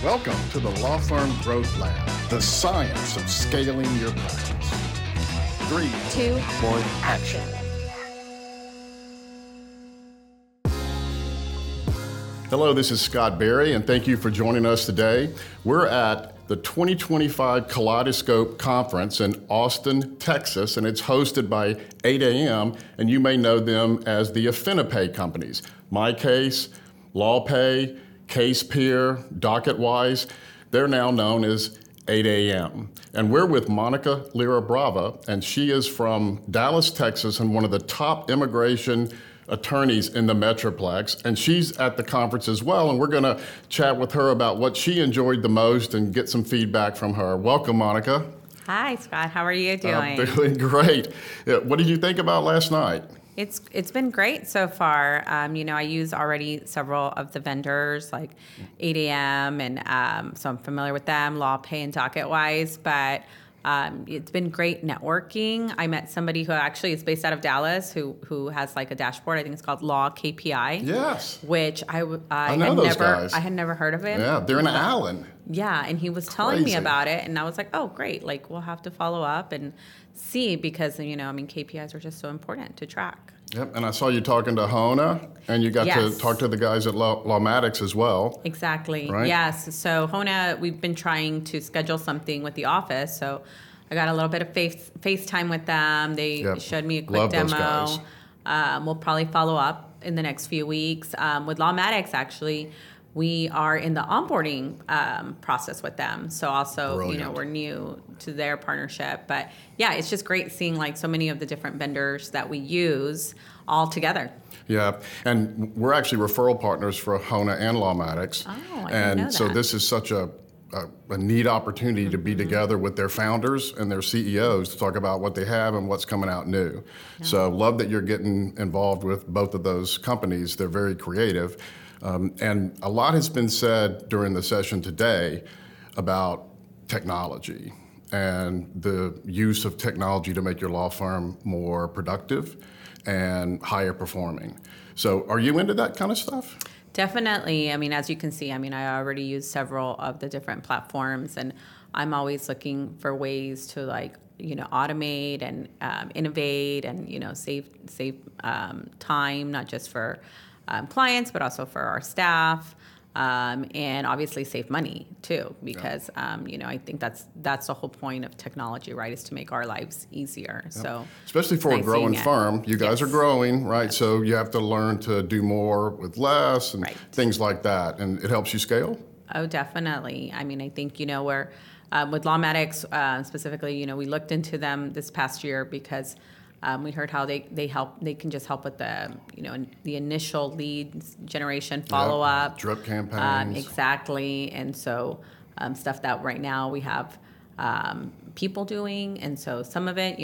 Welcome to the Law Firm Growth Lab, the science of scaling your practice. 3, 2, 1, action. Hello, this is Scott Berry, and thank you for joining us today. We're at the 2025 Kaleidoscope Conference in Austin, Texas, and it's hosted by 8am, and you may know them as the AffiniPay companies. MyCase, LawPay, CasePeer, DocketWise, they're now known as 8am. And we're with Monica Lira Brava, and she is from Dallas, Texas, and one of the top immigration attorneys in the Metroplex. And she's at the conference as well, and we're gonna chat with her about what she enjoyed the most and get some feedback from her. Welcome, Monica. Hi, Scott. How are you doing? I'm doing great. What did you think about last night? It's been great so far. I use already several of the vendors like 8am, and so I'm familiar with them, LawPay and DocketWise, but it's been great networking. I met somebody who actually is based out of Dallas who has like a dashboard. I think it's called Law KPI. Yes. Which I know those guys. I had never heard of it. Yeah, they're in Allen. Yeah, and he was telling me about it, and I was like, oh, great. Like, we'll have to follow up and see because, KPIs are just so important to track. Yep, and I saw you talking to Hona, and you got to talk to the guys at Lawmatics as well. Exactly, right? Yes. So Hona, we've been trying to schedule something with the office, so I got a little bit of FaceTime with them. They showed me a quick Love demo. Those guys. We'll probably follow up in the next few weeks. With Lawmatics, actually, we are in the onboarding process with them. So also, Brilliant. We're new to their partnership. But yeah, it's just great seeing like so many of the different vendors that we use all together. Yeah, and we're actually referral partners for Hona and Lawmatics. Oh, I didn't know that. So this is such a neat opportunity to be together with their founders and their CEOs to talk about what they have and what's coming out new. Yeah. So love that you're getting involved with both of those companies. They're very creative. And a lot has been said during the session today about technology and the use of technology to make your law firm more productive and higher performing. So are you into that kind of stuff? Definitely. As you can see, I already use several of the different platforms, and I'm always looking for ways to automate and innovate and, save time, not just for clients, but also for our staff, and obviously save money too, because I think that's the whole point of technology, right? Is to make our lives easier. Yeah. So especially for a growing firm, you guys are growing, right? Yes. So you have to learn to do more with less and things like that, and it helps you scale. Oh, definitely. I think we're with Lawmatics specifically. We looked into them this past year because. We heard how they help. They can just help with the the initial leads generation, follow up, drip campaigns, exactly. And so stuff that right now we have people doing, and so some of it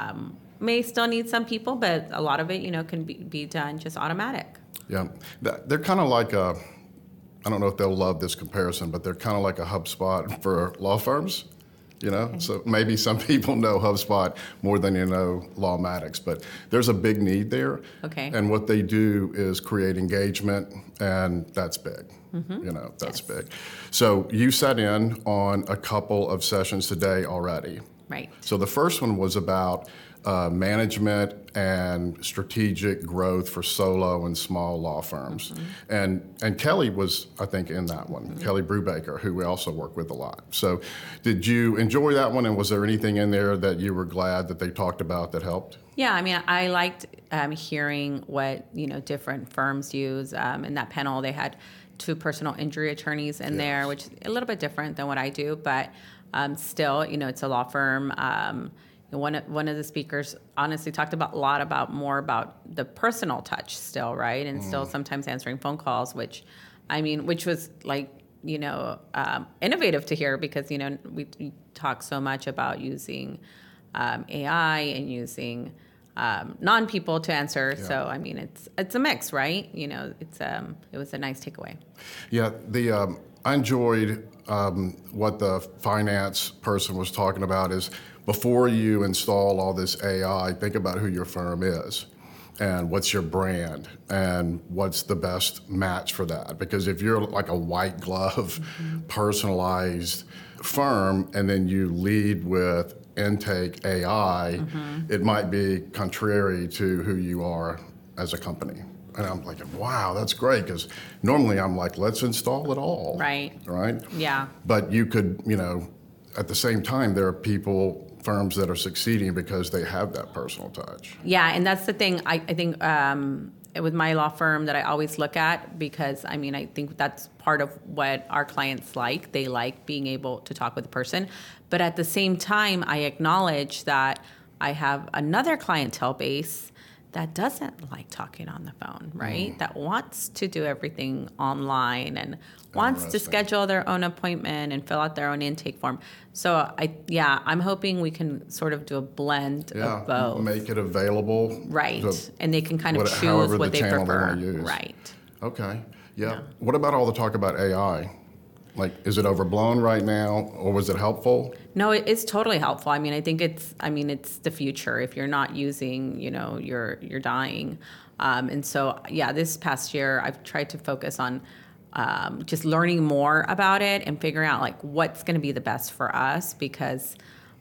may still need some people, but a lot of it can be done just automatic. Yeah, they're kind of like a. I don't know if they'll love this comparison, but they're kind of like a HubSpot for law firms. Okay. So maybe some people know HubSpot more than Lawmatics, but there's a big need there. Okay. And what they do is create engagement, and that's big. Mm-hmm. That's big. So you sat in on a couple of sessions today already. Right. So the first one was about management and strategic growth for solo and small law firms. Mm-hmm. And Kelly was, I think, in that one, mm-hmm. Kelly Brubaker, who we also work with a lot. So did you enjoy that one, and was there anything in there that you were glad that they talked about that helped? Yeah, I liked hearing what different firms use. In that panel, they had 2 personal injury attorneys in there, which is a little bit different than what I do, but still, it's a law firm. One of the speakers honestly talked more about the personal touch still, right? And still sometimes answering phone calls, which was like, innovative to hear because, we talk so much about using AI and using non-people to answer. Yeah. So, it's a mix, right? It was a nice takeaway. Yeah, I enjoyed what the finance person was talking about is before you install all this AI, think about who your firm is. and what's your brand and what's the best match for that. Because if you're like a white glove, personalized firm, and then you lead with intake AI, it might be contrary to who you are as a company. And I'm like, wow, that's great, because normally I'm like, let's install it all. Right. Right? Yeah. But you could, at the same time, there are firms that are succeeding because they have that personal touch. Yeah, and that's the thing. I think with my law firm that I always look at, because I think that's part of what our clients like. They like being able to talk with a person. But at the same time, I acknowledge that I have another clientele base that doesn't like talking on the phone, right? That wants to do everything online and wants to schedule their own appointment and fill out their own intake form. So I'm hoping we can sort of do a blend of both. Make it available. Right. And they can kind of choose what they prefer. They use. Right. Okay. Yeah. What about all the talk about AI? Like, is it overblown right now, or was it helpful? No, it's totally helpful. I think it's the future. If you're not using, you're dying. And so, this past year, I've tried to focus on just learning more about it and figuring out like what's going to be the best for us, because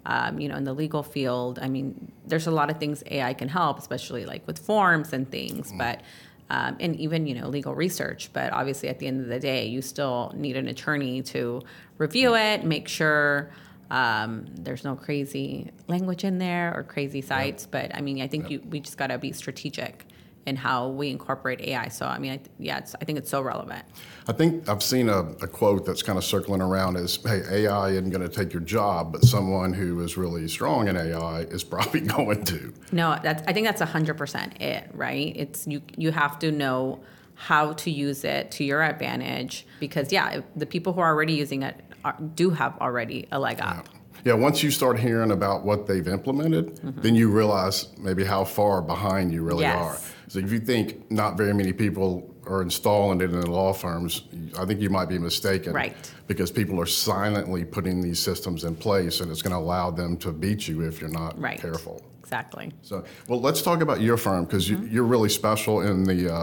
in the legal field, there's a lot of things AI can help, especially like with forms and things, but and even legal research. But obviously, at the end of the day, you still need an attorney to review it, make sure there's no crazy language in there or crazy sites. But I think we just got to be strategic in how we incorporate AI. So I think it's so relevant. I think I've seen a quote that's kind of circling around is, hey, AI isn't going to take your job, but someone who is really strong in AI is probably going to. No, I think that's 100% it, right? It's you have to know how to use it to your advantage, because the people who are already using it do have already a leg up. Yeah, once you start hearing about what they've implemented, then you realize maybe how far behind you really are. So if you think not very many people are installing it in the law firms, I think you might be mistaken. Right. Because people are silently putting these systems in place, and it's going to allow them to beat you if you're not careful. Exactly. So, well, let's talk about your firm, because you're really special in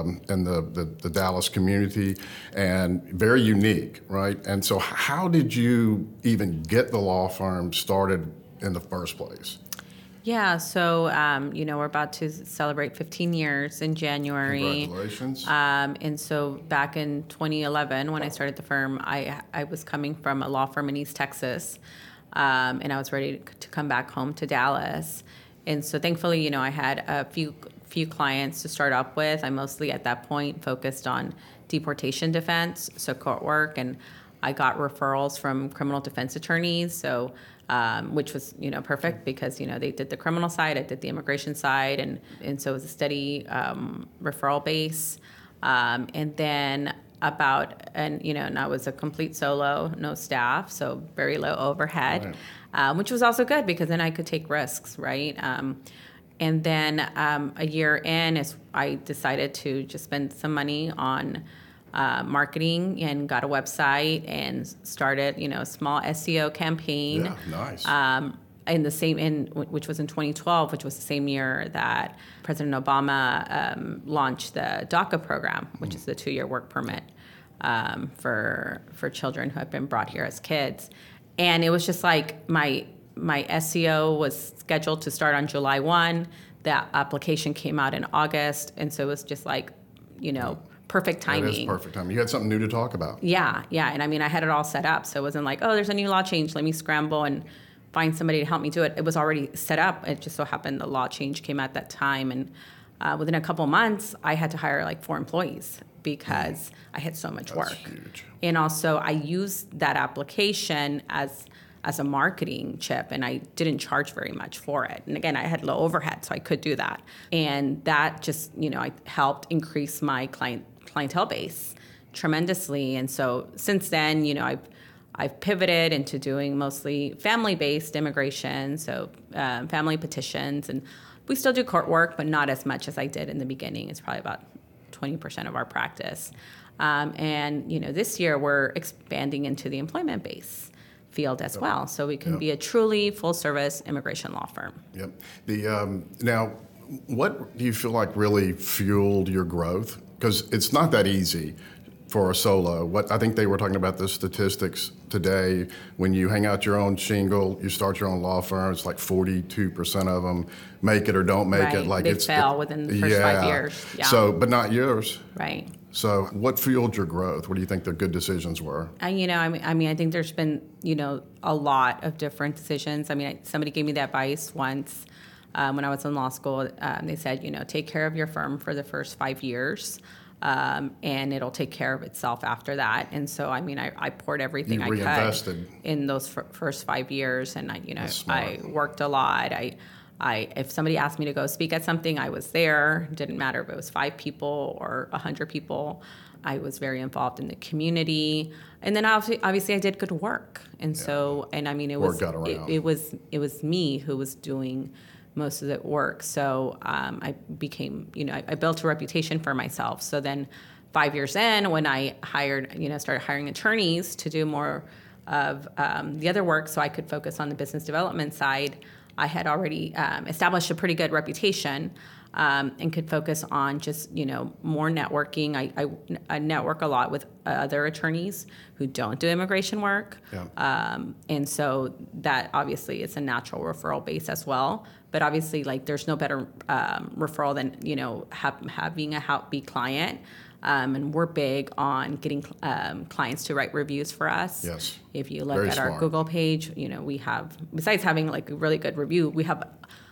the Dallas community and very unique, right? And so, how did you even get the law firm started in the first place? Yeah, so we're about to celebrate 15 years in January. Congratulations. And so back in 2011, when I started the firm, I was coming from a law firm in East Texas, and I was ready to come back home to Dallas. And so thankfully, I had a few clients to start up with. I mostly at that point focused on deportation defense, so court work, and I got referrals from criminal defense attorneys, so which was perfect, because they did the criminal side, I did the immigration side, and so it was a steady referral base. And then and I was a complete solo, no staff, so very low overhead, which was also good because then I could take risks, right? And then a year in, I decided to just spend some money on marketing and got a website and started, a small SEO campaign. Yeah, nice. Which was in 2012, which was the same year that President Obama launched the DACA program, which is the 2-year work permit for children who have been brought here as kids. And it was just like my SEO was scheduled to start on July 1. The application came out in August, and so it was just like, perfect timing. That is perfect timing. You had something new to talk about. Yeah. And I had it all set up, so it wasn't like, oh, there's a new law change, let me scramble and find somebody to help me do it. It was already set up. It just so happened the law change came at that time, and within a couple months, I had to hire like 4 employees because I had so much work. That's huge. And also, I used that application as a marketing chip, and I didn't charge very much for it. And again, I had low overhead, so I could do that. And that just, I helped increase my clientele base tremendously. And so since then, I've pivoted into doing mostly family-based immigration, so family petitions, and we still do court work, but not as much as I did in the beginning. It's probably about 20% of our practice. And this year we're expanding into the employment-based field as well, so we can be a truly full-service immigration law firm. Yep. Now, What do you feel like really fueled your growth? Because it's not that easy for a solo. What I think they were talking about the statistics today. When you hang out your own shingle, you start your own law firm. It's like 42% of them make it or don't make it. Like they fail within the first 5 years. Yeah. So, but not yours. Right. So, what fueled your growth? What do you think the good decisions were? I think there's been, a lot of different decisions. Somebody gave me the advice once when I was in law school. They said, take care of your firm for the first 5 years. And it'll take care of itself after that. And so, I poured everything I could in those first 5 years, and I worked a lot. If somebody asked me to go speak at something, I was there. Didn't matter if it was 5 people or 100 people. I was very involved in the community, and then obviously I did good work. And so, it was me who was doing most of the work. So I became, I built a reputation for myself. So then 5 years in, when I started hiring attorneys to do more of the other work so I could focus on the business development side, I had already established a pretty good reputation and could focus on just, more networking. I network a lot with other attorneys who don't do immigration work. Yeah. And so that obviously is a natural referral base as well. But obviously, there's no better referral than, having a HoutBeat client. And we're big on getting clients to write reviews for us. Yes. If you look at our Google page, we have, besides having a really good review, we have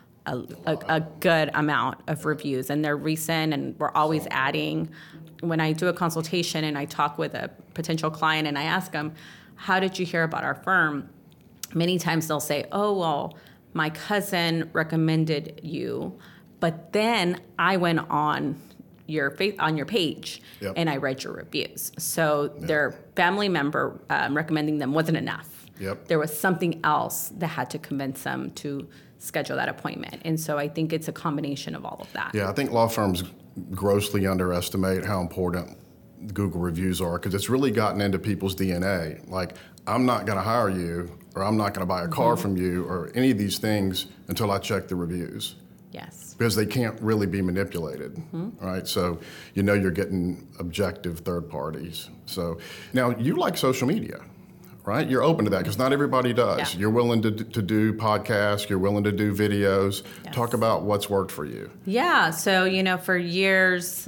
a good amount of reviews, and they're recent, and we're always adding. When I do a consultation and I talk with a potential client and I ask them, how did you hear about our firm? Many times they'll say, oh, well, my cousin recommended you, but then I went on your page. Yep. And I read your reviews. So their family member recommending them wasn't enough. Yep. There was something else that had to convince them to schedule that appointment. And so I think it's a combination of all of that. Yeah, I think law firms grossly underestimate how important Google reviews are, because it's really gotten into people's DNA. Like, I'm not going to hire you, or I'm not going to buy a car from you, or any of these things until I check the reviews. Yes. Because they can't really be manipulated, right? So you're getting objective third parties. So now you like social media, right? You're open to that, because not everybody does. Yeah. You're willing to do podcasts. You're willing to do videos. Yes. Talk about what's worked for you. Yeah. So, for years,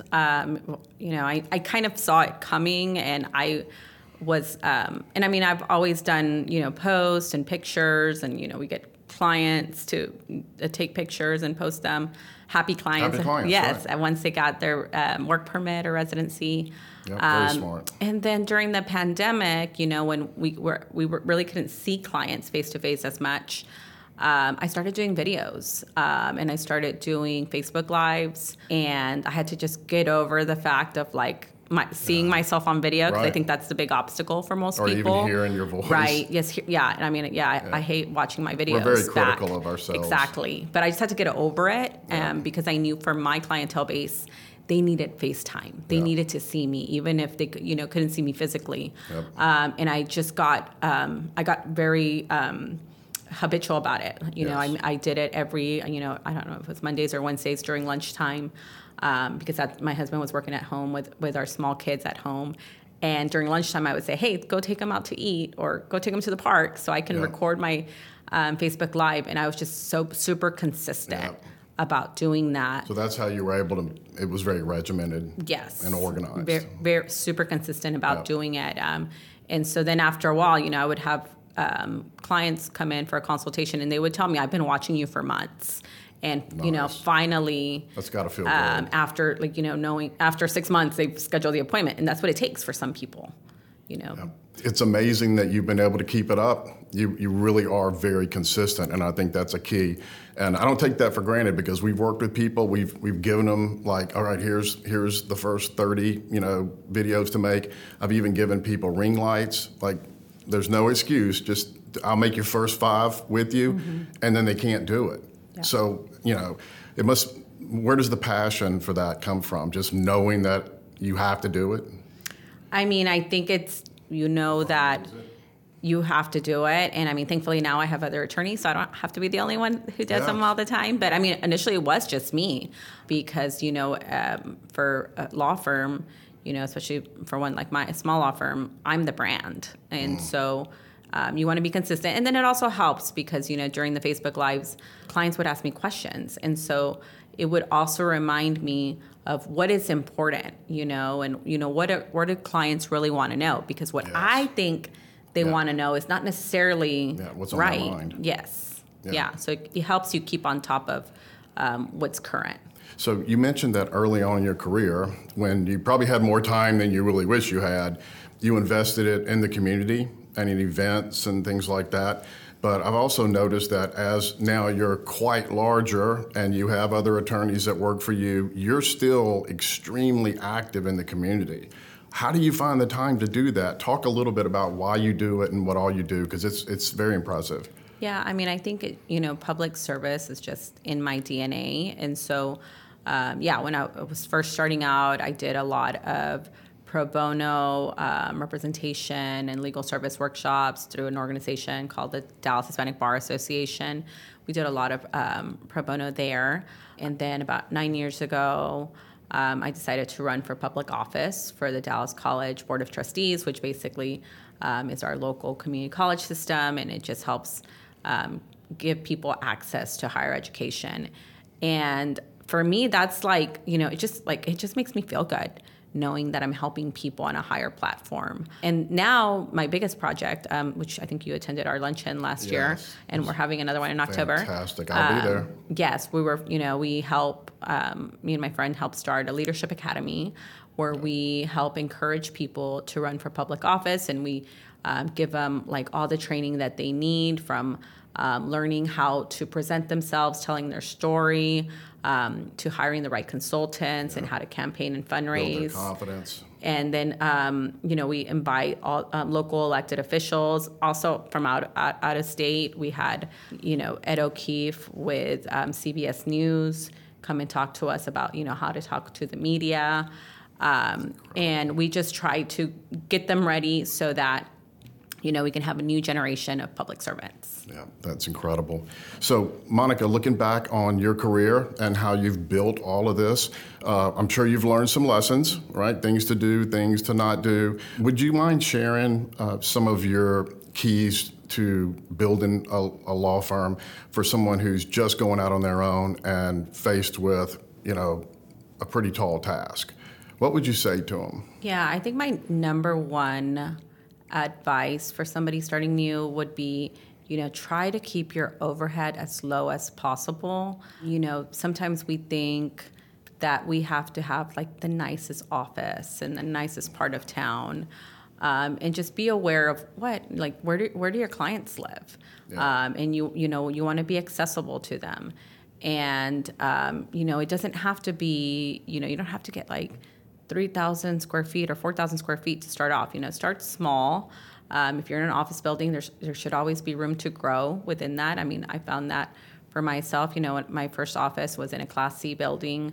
I kind of saw it coming, and I was, I've always done, posts and pictures, and, we get clients to take pictures and post them. Happy clients. Yes. Right. And once they got their work permit or residency. Yep, very smart. And then during the pandemic, when we really couldn't see clients face to face as much, I started doing videos, and I started doing Facebook Lives, and I had to just get over the fact of seeing myself on video, because I think that's the big obstacle for most people. Or even hearing your voice. Right. Yes. Yeah. I hate watching my videos. We're very critical of ourselves. Exactly. But I just had to get over it, because I knew for my clientele base, they needed FaceTime. They needed to see me, even if they couldn't see me physically. Yep. And I just got very habitual about it. I did it every, I don't know if it was Mondays or Wednesdays during lunchtime. Because my husband was working at home with our small kids at home. And during lunchtime, I would say, hey, go take them out to eat, or go take them to the park so I can record my Facebook Live. And I was just so super consistent about doing that. So that's how you were able to, it was very regimented. Yes. And organized. Very, very super consistent about doing it. And so then after a while, I would have clients come in for a consultation, and they would tell me, I've been watching you for months. And, finally, that's got to feel good. After, knowing after 6 months, they've scheduled the appointment. And that's what it takes for some people, Yeah. It's amazing that you've been able to keep it up. You really are very consistent, and I think that's a key. And I don't take that for granted, because we've worked with people. We've given them, all right, here's the first 30, videos to make. I've even given people ring lights. There's no excuse. Just, I'll make your first 5 with you, and then they can't do it. Yeah. So, where does the passion for that come from? Just knowing that you have to do it? I think it's, that you have to do it. And I mean, thankfully now I have other attorneys, so I don't have to be the only one who does them all the time. But I mean, initially it was just me because, for a law firm, especially for one like a small law firm, I'm the brand. And so you want to be consistent. And then it also helps because, during the Facebook Lives, clients would ask me questions. And so it would also remind me of what is important, and, what do clients really want to know? Because what I think they want to know is not necessarily what's on right. their mind. Yes. Yeah. So it helps you keep on top of what's current. So you mentioned that early on in your career, when you probably had more time than you really wish you had, you invested it in the community and in events and things like that. But I've also noticed that as now you're quite larger and you have other attorneys that work for you, you're still extremely active in the community. How do you find the time to do that? Talk a little bit about why you do it and what all you do, because it's very impressive. Yeah, I mean, I think, public service is just in my DNA. And so, when I was first starting out, I did a lot of pro bono representation and legal service workshops through an organization called the Dallas Hispanic Bar Association. We did a lot of pro bono there. And then about 9 years ago, I decided to run for public office for the Dallas College Board of Trustees, which basically is our local community college system, and it just helps give people access to higher education. And for me, that's it just makes me feel good knowing that I'm helping people on a higher platform. And now my biggest project, which I think you attended our luncheon last year, and we're having another one in October. Fantastic, I'll be there. Yes, we help, me and my friend helped start a leadership academy where we help encourage people to run for public office, and we give them all the training that they need, from learning how to present themselves, telling their story, to hiring the right consultants and how to campaign and fundraise. Build their confidence. And then, we invite all local elected officials. Also from out of state, we had, Ed O'Keefe with CBS News come and talk to us about, how to talk to the media. And we just try to get them ready so that, we can have a new generation of public servants. Yeah, that's incredible. So, Monica, looking back on your career and how you've built all of this, I'm sure you've learned some lessons, right? Things to do, things to not do. Would you mind sharing some of your keys to building a law firm for someone who's just going out on their own and faced with, a pretty tall task? What would you say to them? Yeah, I think my number one advice for somebody starting new would be, try to keep your overhead as low as possible. Sometimes we think that we have to have the nicest office and the nicest part of town. And just be aware of where do your clients live? Yeah. And you want to be accessible to them. And, it doesn't have to be, you don't have to get 3,000 square feet or 4,000 square feet to start off. Start small. If you're in an office building, there should always be room to grow within that. I mean, I found that for myself. My first office was in a Class C building,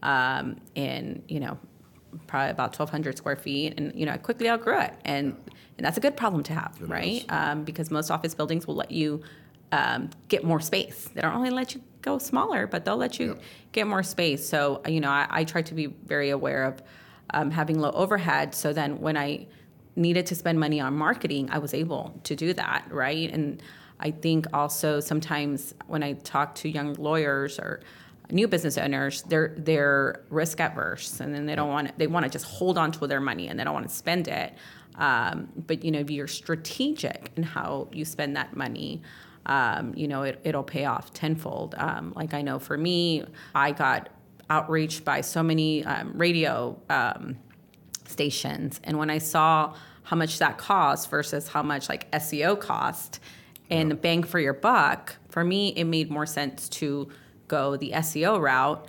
in probably about 1,200 square feet, and I quickly outgrew it, and that's a good problem to have, right? Because most office buildings will let you get more space. They don't only let you go smaller, but they'll let you get more space. So I try to be very aware of having low overhead, so then when I needed to spend money on marketing, I was able to do that, right? And I think also sometimes when I talk to young lawyers or new business owners, they're risk adverse, and then they want to just hold on to their money and they don't want to spend it. But if you're strategic in how you spend that money, it'll pay off tenfold. I know for me, I got outreached by so many radio stations, and when I saw how much that cost versus how much SEO cost and the bang for your buck, for me it made more sense to go the SEO route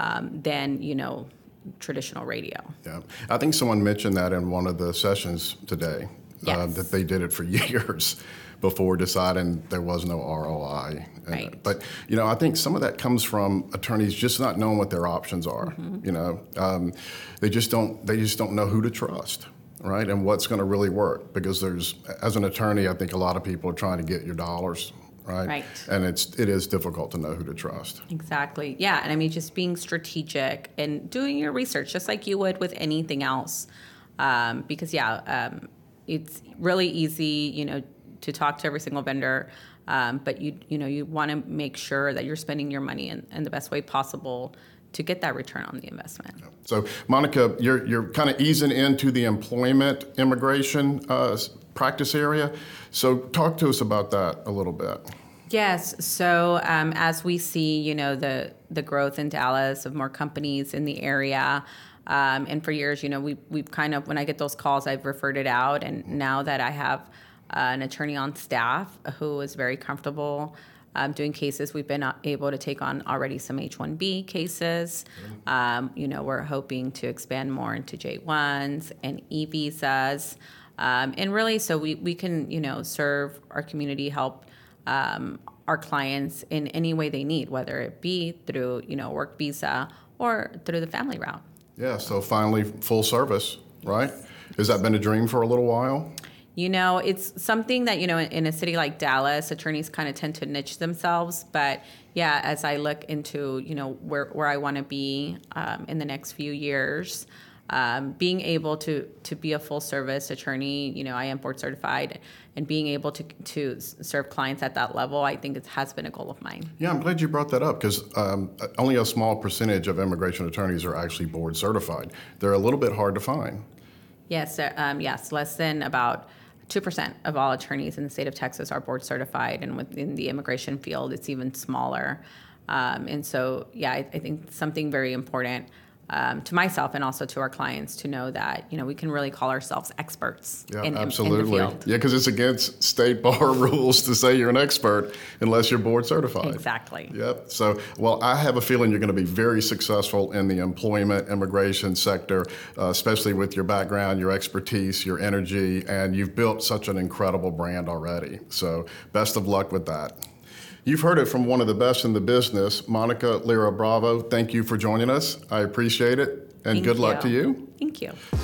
than traditional radio. Yeah, I think someone mentioned that in one of the sessions today. Yes. That they did it for years before deciding there was no ROI. Right. But I think some of that comes from attorneys just not knowing what their options are. Mm-hmm. They just don't know who to trust. right? And what's going to really work? Because as an attorney, I think a lot of people are trying to get your dollars, right? Right. And it is difficult to know who to trust. Exactly. Yeah. And I mean, just being strategic and doing your research, just like you would with anything else. Because it's really easy, to talk to every single vendor. But you want to make sure that you're spending your money in the best way possible to get that return on the investment. So, Monica, you're kind of easing into the employment immigration practice area. So, talk to us about that a little bit. Yes. So, as we see, the growth in Dallas of more companies in the area. And for years, we've kind of, when I get those calls, I've referred it out. And now that I have an attorney on staff who is very comfortable doing cases, we've been able to take on already some H-1B cases. We're hoping to expand more into J-1s and E-visas. And really, so we can, serve our community, help our clients in any way they need, whether it be through, work visa or through the family route. Yeah, so finally full service, right? Has that been a dream for a little while? It's something that, in a city like Dallas, attorneys kind of tend to niche themselves. But yeah, as I look into, where I want to be in the next few years, being able to be a full service attorney, I am board certified, and being able to serve clients at that level, I think it has been a goal of mine. Yeah, I'm glad you brought that up because only a small percentage of immigration attorneys are actually board certified. They're a little bit hard to find. Yes, less than about 2% of all attorneys in the state of Texas are board certified, and within the immigration field, it's even smaller. And so, I think something very important to myself and also to our clients to know that, we can really call ourselves experts in the field. Yeah, because it's against state bar rules to say you're an expert unless you're board certified. Exactly. Yep. So, I have a feeling you're going to be very successful in the employment immigration sector, especially with your background, your expertise, your energy, and you've built such an incredible brand already. So, best of luck with that. You've heard it from one of the best in the business, Monica Lira Bravo. Thank you for joining us. I appreciate it, and good luck to you. Thank you.